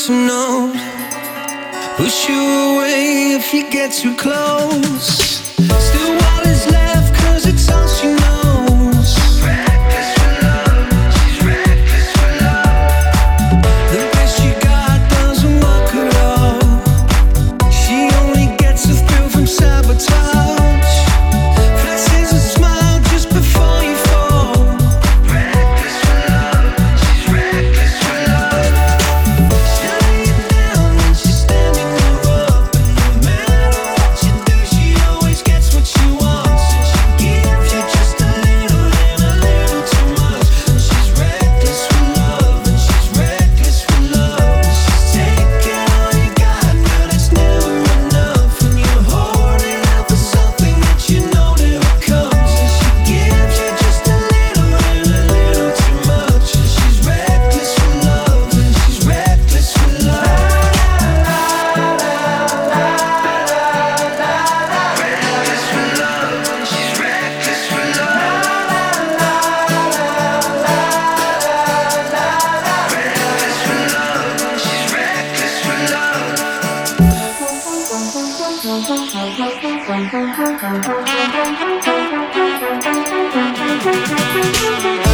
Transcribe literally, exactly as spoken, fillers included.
to know. Push you away if you get too close. Still what is left, cause it's all she knows. Reckless for love, she's reckless for love. The best you got doesn't work at all. She only gets a thrill from sabotage. Flashes a smile just before you fall. Reckless for love, she's reckless for love. She'll lay you down when she's standing you up. And no matter what you do, she always gets what she wants. And she gives you just a little and a little too much. And she's reckless for love, and she's reckless for love. And she's taking all you got, but it's never enough. And you're holding out for something that you know never comes. And she gives you just a little and a little too much. And she's reckless for love, and she's reckless for love. Reckless for love, and she's reckless for love. Reckless for love, and she's reckless for love.